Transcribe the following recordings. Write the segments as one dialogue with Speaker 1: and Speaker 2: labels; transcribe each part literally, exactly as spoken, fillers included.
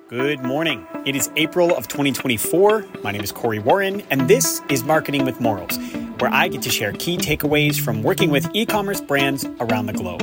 Speaker 1: Good morning. It is April of twenty twenty-four. My name is Corey Warren, and this is Marketing with Morals, where I get to share key takeaways from working with e-commerce brands around the globe.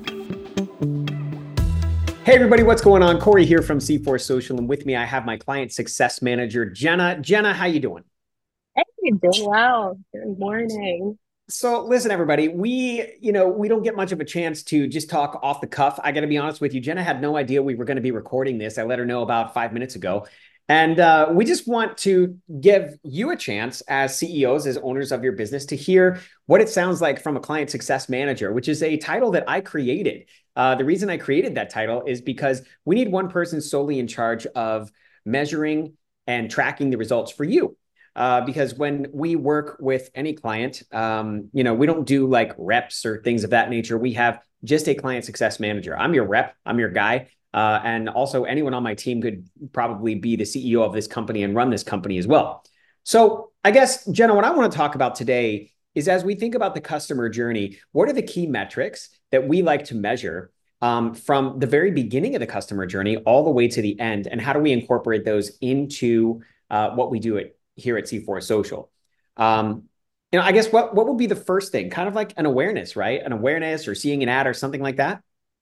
Speaker 1: Hey, everybody, what's going on? Corey here from C four Social, and with me, I have my client success manager, Jenna. Jenna, how you doing?
Speaker 2: Hey, doing well. Good morning.
Speaker 1: So listen, everybody, we, you know, we don't get much of a chance to just talk off the cuff. I got to be honest with you. Jenna had no idea we were going to be recording this. I let her know about five minutes ago. And uh, we just want to give you a chance as C E Os, as owners of your business, to hear what it sounds like from a client success manager, which is a title that I created. Uh, the reason I created that title is because we need one person solely in charge of measuring and tracking the results for you. Uh, because when we work with any client, um, you know, we don't do like reps or things of that nature. We have just a client success manager. I'm your rep. I'm your guy. Uh, and also anyone on my team could probably be the C E O of this company and run this company as well. So I guess, Jenna, what I want to talk about today is, as we think about the customer journey, what are the key metrics that we like to measure um, from the very beginning of the customer journey all the way to the end? And how do we incorporate those into uh, what we do at here at C four Social? Um, you know, I guess what, what would be the first thing? Kind of like an awareness, right? An awareness or seeing an ad or something like that?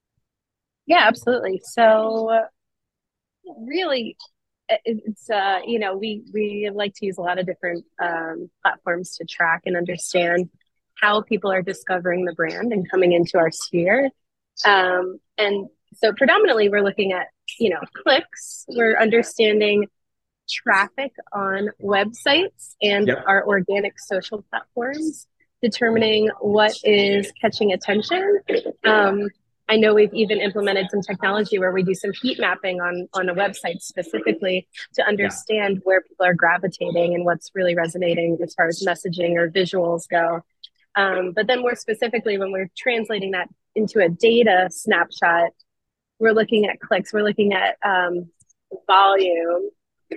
Speaker 2: Yeah, absolutely. So really, it- it's, uh, you know, we, we like to use a lot of different um, platforms to track and understand how people are discovering the brand and coming into our sphere. Um, and so predominantly we're looking at, you know, clicks. We're understanding traffic on websites and
Speaker 1: Yep.
Speaker 2: our organic social platforms, determining what is catching attention. Um, I know we've even implemented some technology where we do some heat mapping on, on a website specifically to
Speaker 1: Yeah.
Speaker 2: understand where people are gravitating and what's really resonating as far as messaging or visuals go. Um, but then more specifically, when we're translating that into a data snapshot, we're looking at clicks, we're looking at um, volume,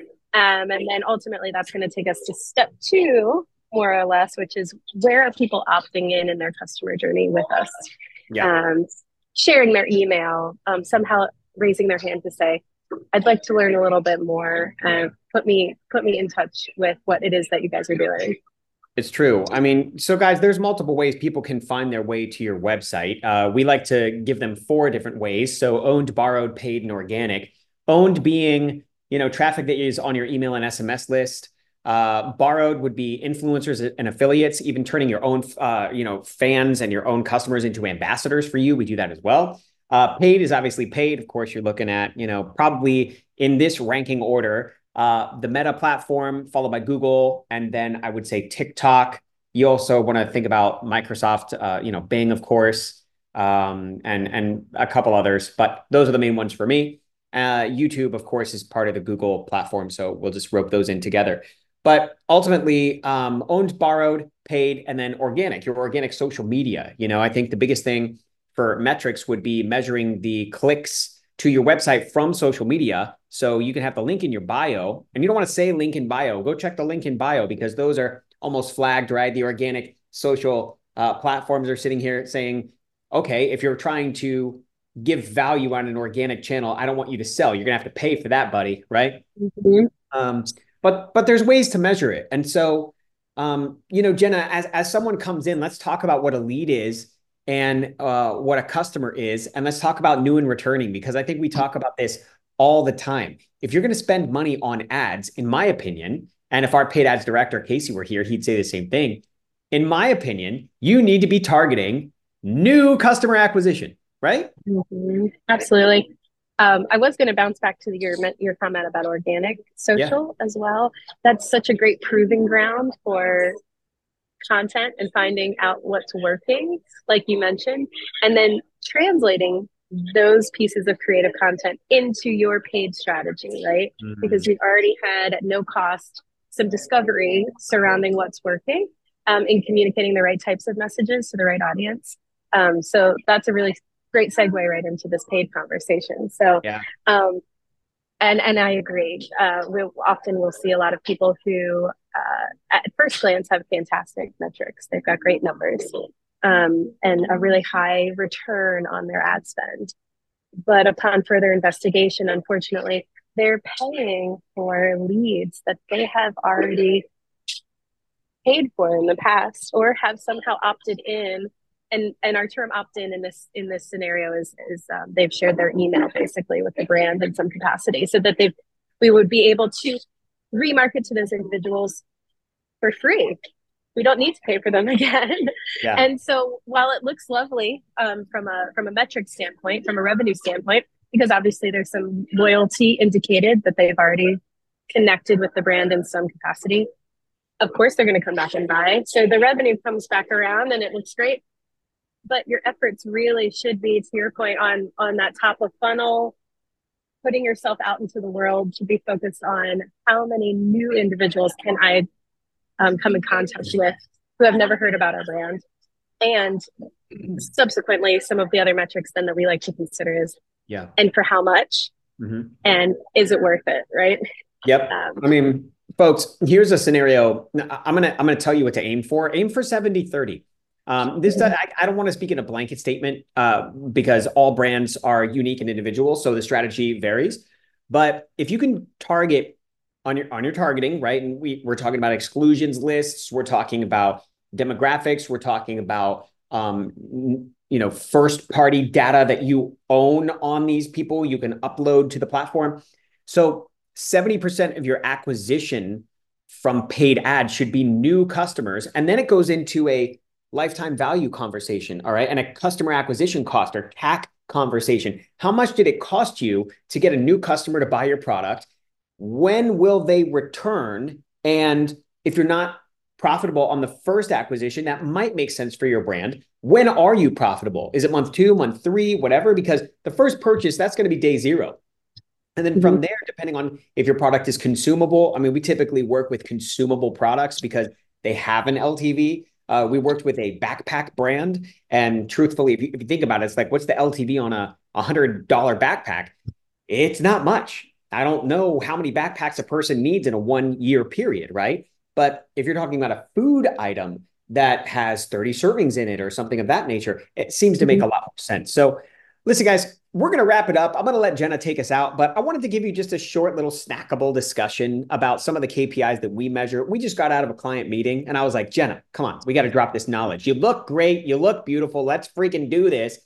Speaker 2: um, and then ultimately that's going to take us to step two, more or less, which is where are people opting in in their customer journey with us,
Speaker 1: Yeah.
Speaker 2: um, sharing their email, um, somehow raising their hand to say, I'd like to learn a little bit more. Uh, put me put me in touch with what it is that you guys are doing.
Speaker 1: It's true. I mean, so guys, there's multiple ways people can find their way to your website. Uh, we like to give them four different ways. So owned, borrowed, paid, and organic. Owned being, you know, traffic that is on your email and S M S list. Uh, borrowed would be influencers and affiliates, even turning your own, uh, you know, fans and your own customers into ambassadors for you. We do that as well. Uh, paid is obviously paid. Of course, you're looking at, you know, probably in this ranking order, uh, the Meta platform, followed by Google, and then I would say TikTok. You also want to think about Microsoft, uh, you know, Bing, of course, um, and and a couple others, but those are the main ones for me. Uh, YouTube, of course, is part of the Google platform, so we'll just rope those in together. But ultimately, um, owned, borrowed, paid, and then organic, your organic social media. You know, I think the biggest thing for metrics would be measuring the clicks to your website from social media. So you can have the link in your bio, and you don't want to say link in bio. Go check the link in bio because those are almost flagged, right? The organic social uh, platforms are sitting here saying, okay, if you're trying to give value on an organic channel, I don't want you to sell. You're gonna have to pay for that, buddy, right?
Speaker 2: Mm-hmm.
Speaker 1: Um, but but there's ways to measure it. And so, um, you know, Jenna, as as someone comes in, let's talk about what a lead is and uh, what a customer is, and let's talk about new and returning, because I think we talk about this all the time. If you're going to spend money on ads, in my opinion, and if our paid ads director Casey were here, he'd say the same thing. In my opinion, you need to be targeting new customer acquisition, right?
Speaker 2: Mm-hmm. Absolutely. Um, I was going to bounce back to your your comment about organic
Speaker 1: Yeah.
Speaker 2: social as well. That's such a great proving ground for content and finding out what's working, like you mentioned, and then translating those pieces of creative content into your paid strategy, right? Because
Speaker 1: Mhm.
Speaker 2: you've already had at no cost some discovery surrounding what's working, um, in communicating the right types of messages to the right audience. Um, so that's a really great segue right into this paid conversation. So,
Speaker 1: Yeah.
Speaker 2: um, and and I agree. Uh, we often will see a lot of people who, uh, at first glance, have fantastic metrics. They've got great numbers, um, and a really high return on their ad spend. But upon further investigation, unfortunately, they're paying for leads that they have already paid for in the past or have somehow opted in. And and our term opt-in in this in this scenario is is um, they've shared their email basically with the brand in some capacity, so that they've we would be able to remarket to those individuals for free. We don't need to pay for them again. Yeah. And so while it looks lovely um, from a from a metric standpoint, from a revenue standpoint, because obviously there's some loyalty indicated that they've already connected with the brand in some capacity, of course they're going to come back and buy. So the revenue comes back around and it looks great. But your efforts really should be, to your point, on on that top of funnel, putting yourself out into the world, should be focused on how many new individuals can I um, come in contact with who have never heard about our brand. And subsequently, some of the other metrics then that we like to consider is, yeah, and for how much, mm-hmm. and is it worth it, right?
Speaker 1: Yep. Um, I mean, folks, here's a scenario. I'm gonna I'm gonna tell you what to aim for. Aim for seventy thirty. Um, this does, I, I don't want to speak in a blanket statement uh, because all brands are unique and individual, so the strategy varies. But if you can target on your on your targeting, right? And we we're talking about exclusions lists, we're talking about demographics, we're talking about um, you know first party data that you own on these people, you can upload to the platform. So seventy percent of your acquisition from paid ads should be new customers, and then it goes into a lifetime value conversation, all right? And a customer acquisition cost or C A C conversation. How much did it cost you to get a new customer to buy your product? When will they return? And if you're not profitable on the first acquisition, that might make sense for your brand. When are you profitable? Is it month two, month three, whatever? Because the first purchase, that's going to be day zero. And then mm-hmm. from there, depending on if your product is consumable, I mean, we typically work with consumable products because they have an L T V. Uh, we worked with a backpack brand, and truthfully, if you, if you think about it, it's like, what's the L T V on a one hundred dollar backpack? It's not much. I don't know how many backpacks a person needs in a one-year period, right? But if you're talking about a food item that has thirty servings in it or something of that nature, it seems to make mm-hmm. a lot more sense. So listen, guys, we're going to wrap it up. I'm going to let Jenna take us out, but I wanted to give you just a short little snackable discussion about some of the K P Is that we measure. We just got out of a client meeting and I was like, Jenna, come on, we got to drop this knowledge. You look great. You look beautiful. Let's freaking do this.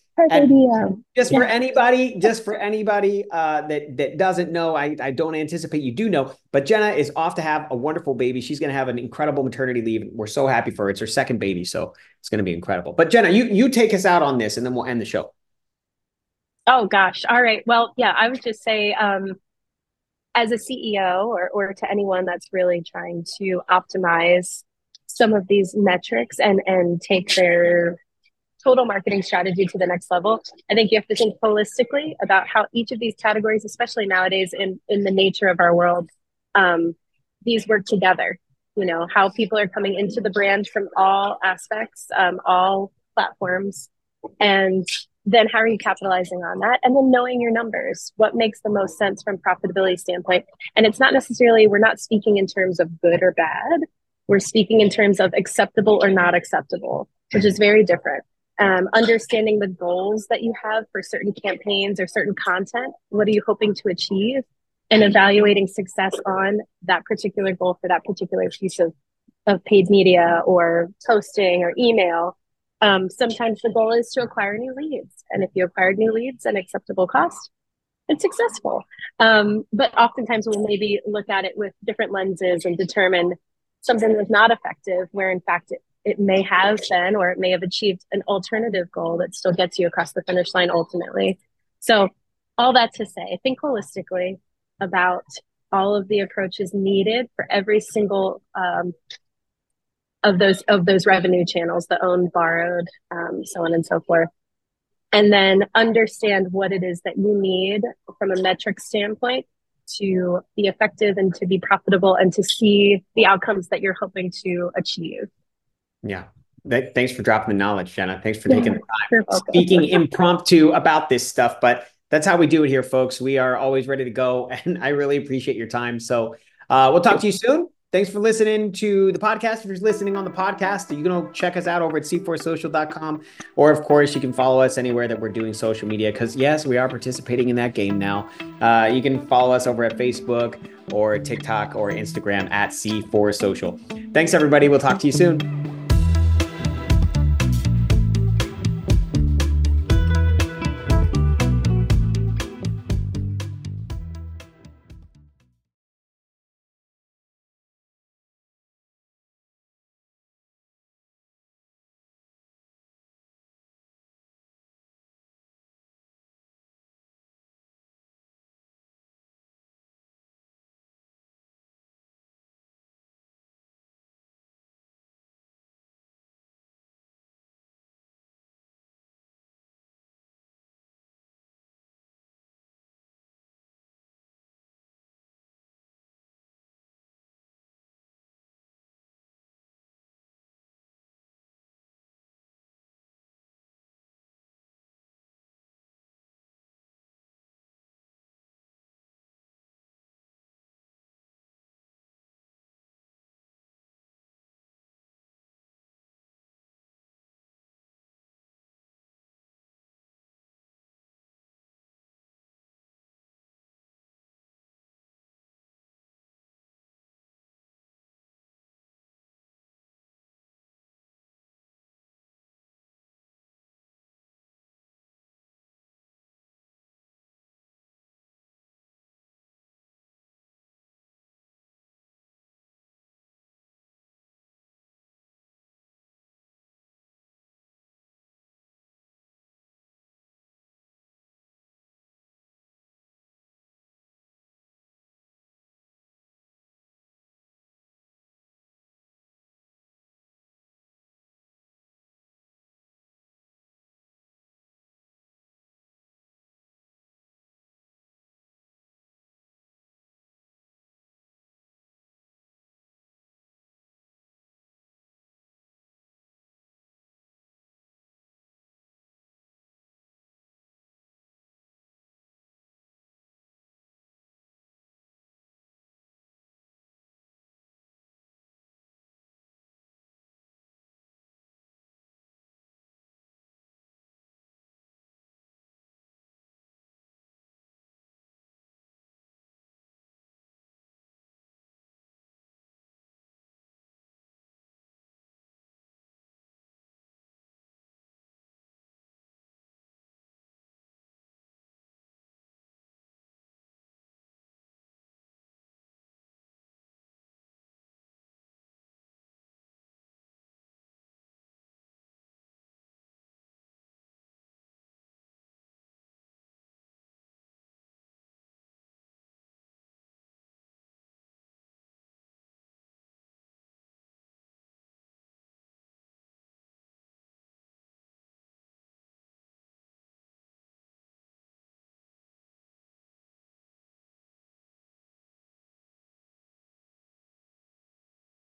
Speaker 1: And just for anybody, just for anybody uh, that, that doesn't know, I, I don't anticipate you do know, but Jenna is off to have a wonderful baby. She's going to have an incredible maternity leave. We're so happy for her. It's her second baby, so it's going to be incredible. But Jenna, you, you take us out on this and then we'll end the show.
Speaker 2: Oh, gosh. All right. Well, yeah, I would just say um, as a C E O or, or to anyone that's really trying to optimize some of these metrics and, and take their total marketing strategy to the next level, I think you have to think holistically about how each of these categories, especially nowadays in, in the nature of our world, um, these work together. You know, how people are coming into the brand from all aspects, um, all platforms, and then how are you capitalizing on that? And then knowing your numbers, what makes the most sense from profitability standpoint. And it's not necessarily, we're not speaking in terms of good or bad. We're speaking in terms of acceptable or not acceptable, which is very different. Um, understanding the goals that you have for certain campaigns or certain content. What are you hoping to achieve? And evaluating success on that particular goal for that particular piece of, of paid media or posting or email. Um, sometimes the goal is to acquire new leads. And if you acquire new leads at acceptable cost, it's successful. Um, but oftentimes we'll maybe look at it with different lenses and determine something was not effective, where in fact it, it may have been, or it may have achieved an alternative goal that still gets you across the finish line ultimately. So all that to say, think holistically about all of the approaches needed for every single um, of those of those revenue channels, the owned, borrowed, um, so on and so forth. And then understand what it is that you need from a metric standpoint to be effective and to be profitable and to see the outcomes that you're hoping to achieve.
Speaker 1: Yeah. Thanks for dropping the knowledge, Jenna. Thanks for taking the time speaking impromptu about this stuff, but that's how we do it here, folks. We are always ready to go, and I really appreciate your time. So uh, we'll talk to you soon. thanks for listening to the podcast. If you're listening on the podcast, you can go check us out over at c four social dot com. Or, of course, you can follow us anywhere that we're doing social media because, yes, we are participating in that game now. Uh, you can follow us over at Facebook or TikTok or Instagram at C four social. Thanks, everybody. We'll talk to you soon.